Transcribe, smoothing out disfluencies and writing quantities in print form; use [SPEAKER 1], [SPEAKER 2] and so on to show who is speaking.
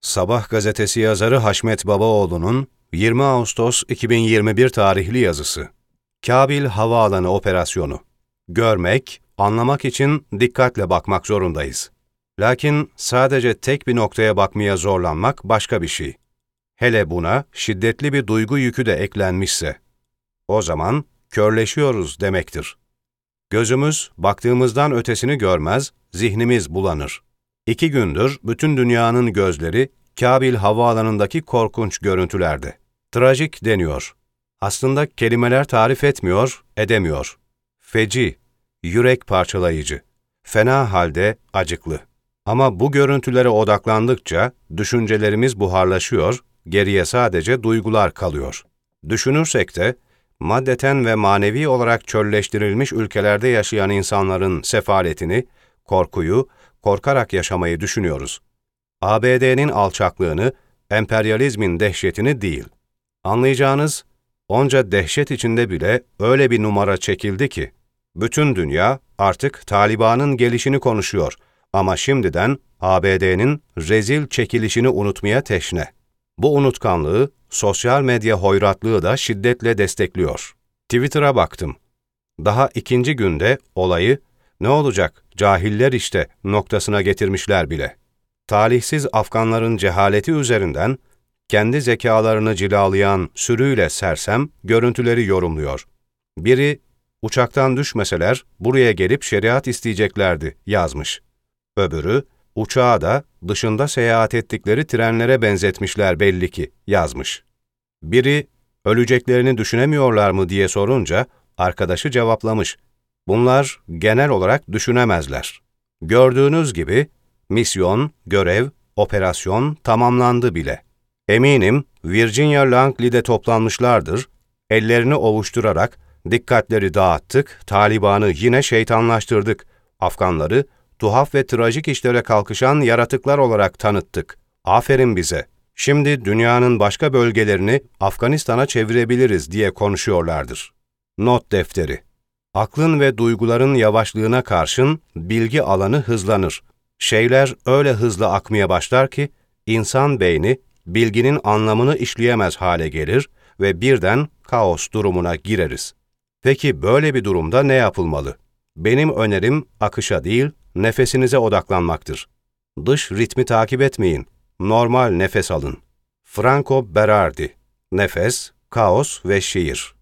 [SPEAKER 1] Sabah gazetesi yazarı Haşmet Babaoğlu'nun 20 Ağustos 2021 tarihli yazısı. Kabil Havaalanı Operasyonu. Görmek, anlamak için dikkatle bakmak zorundayız. Lakin sadece tek bir noktaya bakmaya zorlanmak başka bir şey. Hele buna şiddetli bir duygu yükü de eklenmişse, o zaman körleşiyoruz demektir. Gözümüz baktığımızdan ötesini görmez, zihnimiz bulanır. 2 gündür bütün dünyanın gözleri Kabil Havaalanı'ndaki korkunç görüntülerde. Trajik deniyor. Aslında kelimeler tarif etmiyor, edemiyor. Feci, yürek parçalayıcı, fena halde acıklı. Ama bu görüntülere odaklandıkça düşüncelerimiz buharlaşıyor, geriye sadece duygular kalıyor. Düşünürsek de, maddeten ve manevi olarak çölleştirilmiş ülkelerde yaşayan insanların sefaletini, korkuyu, korkarak yaşamayı düşünüyoruz. ABD'nin alçaklığını, emperyalizmin dehşetini değil. Anlayacağınız, onca dehşet içinde bile öyle bir numara çekildi ki, bütün dünya artık Taliban'ın gelişini konuşuyor ama şimdiden ABD'nin rezil çekilişini unutmaya teşne. Bu unutkanlığı, sosyal medya hoyratlığı da şiddetle destekliyor. Twitter'a baktım. Daha 2. günde olayı, ne olacak, cahiller işte noktasına getirmişler bile. Talihsiz Afganların cehaleti üzerinden, kendi zekalarını cilalayan sürüyle sersem görüntüleri yorumluyor. Biri, uçaktan düşmeseler buraya gelip şeriat isteyeceklerdi yazmış. Öbürü, uçağı da dışında seyahat ettikleri trenlere benzetmişler belli ki yazmış. Biri, öleceklerini düşünemiyorlar mı diye sorunca arkadaşı cevaplamış. Bunlar genel olarak düşünemezler. Gördüğünüz gibi misyon, görev, operasyon tamamlandı bile. Eminim Virginia Langley'de toplanmışlardır, ellerini ovuşturarak dikkatleri dağıttık, Taliban'ı yine şeytanlaştırdık, Afganları tuhaf ve trajik işlere kalkışan yaratıklar olarak tanıttık. Aferin bize. Şimdi dünyanın başka bölgelerini Afganistan'a çevirebiliriz diye konuşuyorlardır. Not defteri. Aklın ve duyguların yavaşlığına karşın bilgi alanı hızlanır. Şeyler öyle hızlı akmaya başlar ki, insan beyni bilginin anlamını işleyemez hale gelir ve birden kaos durumuna gireriz. Peki böyle bir durumda ne yapılmalı? Benim önerim akışa değil, nefesinize odaklanmaktır. Dış ritmi takip etmeyin, normal nefes alın. Franco Berardi. Nefes, kaos ve şiir.